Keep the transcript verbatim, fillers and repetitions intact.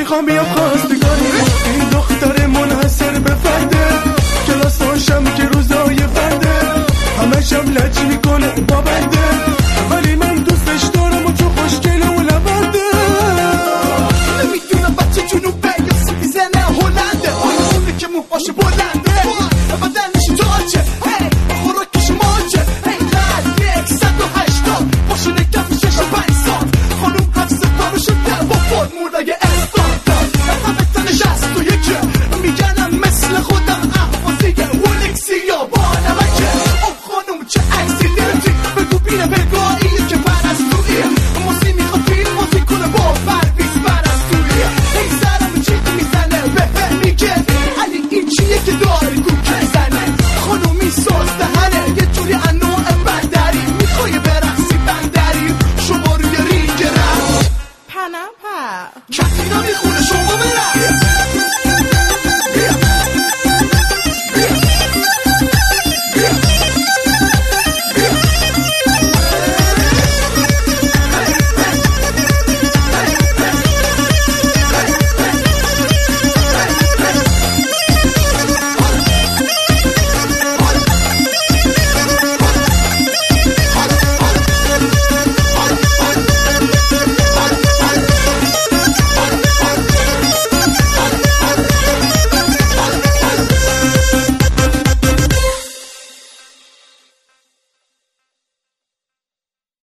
میخوام بیام خواستگاری. این دختر منحصر به فرده، کلاساشم که روزای فرده، همشم لج میکنه با بنده، ولی من دوستش دارم و چون خوشگله و لبنده. نمیدونم بچه جنوبه یا سیزنه هلنده، اونی که موهاش بلنده بدنش تاچه، هی خوراکش ماچه، هی قد یک صد و هشتاد ماشین کف شش و پنج سال، خانوم هفت ستاره شده با فرمولای استاندارد، همه تنش هست و یکه میگنم مثل خودم احوازیه ولکسی یا با نمکه. اون خانوم چه عکسی گرفتی بگو بینه بگاهیه که پرستویه، موزی میخواد فیلم موزی کنه با پرویز پرستویه، هی سرم چیزی میزنه به میگه علی این چیه که داری تو کزنه، خانومی ساز دهنه یه جوری انواع بندری، میخوای برقصی بندری شما روی رینگ رفت پنپا کتینا میخونه شما برقص